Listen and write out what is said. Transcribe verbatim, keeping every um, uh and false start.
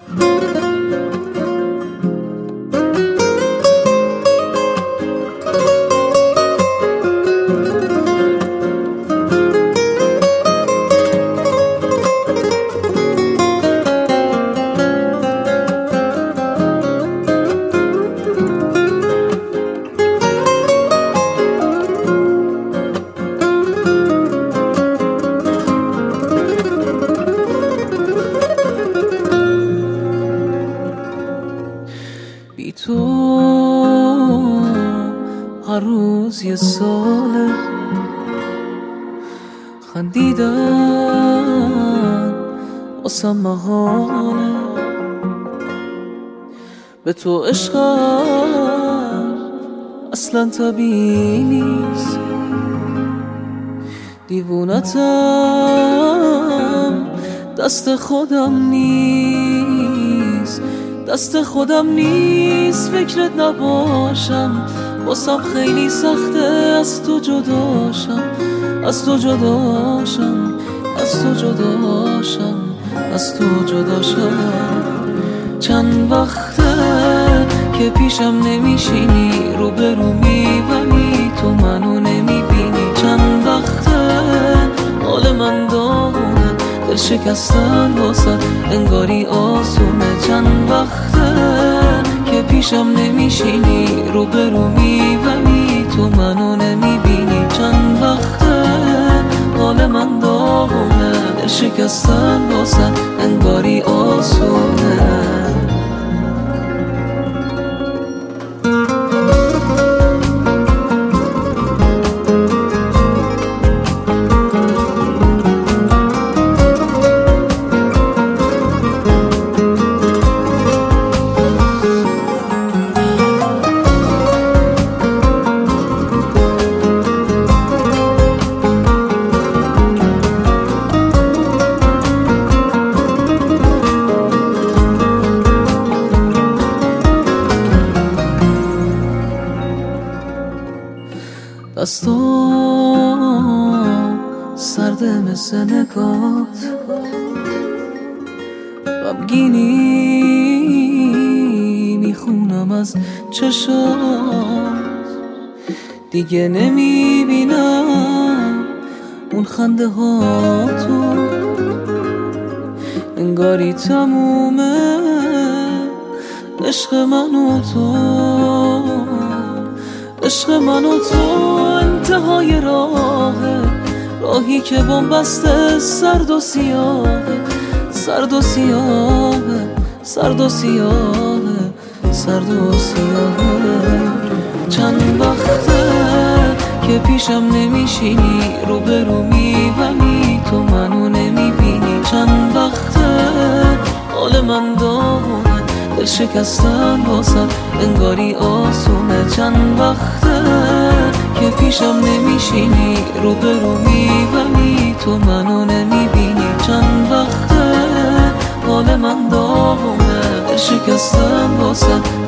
بی تو هر روز یه ساله، خندیدن واسم محاله. به تو عشقم اصلا طبیعی نیست، دیوونتم دست خودم نیست، دست خودم نیست. فکرت نباشم واسم خیلی سخته، از تو جداشم، از تو جداشم، از تو جداشم، از تو جداشم. چند وقته که پیشم نمیشینی، رو به رو میبینی تو منو نمیبینی. چند وقته حال من داغونه، دل شکستن واسه انگاری آسونه. چند وقته که پیشم نمیشینی، رو به رو میبینی تو منو نمیبینی. چند وقته حال من داغونه، دل شکستن واسه انگاری آسونه. دستام سرده مثل نگات، غمگینی میخونم از چشات. دیگه نمیبینم اون خنده ها تو، انگاری تمومه عشق من و تو، عشق من و تو. انتهای راهه، راهی که بن‌بسته سرد و سیاهه، سرد و سیاهه، سرد و سیاهه، سرد و سیاهه. چند وقته که پیشم نمیشینی، رو به رو میبینی تو منو نمیبینی. چند وقته حال من داغونه، دل شکستن واسه انگاری آسونه. چند وقته که پیشم نمیشینی، رو به رو میبینی تو منو نمیبینی. چند وقته حال من داغونه، دل شکستن واسه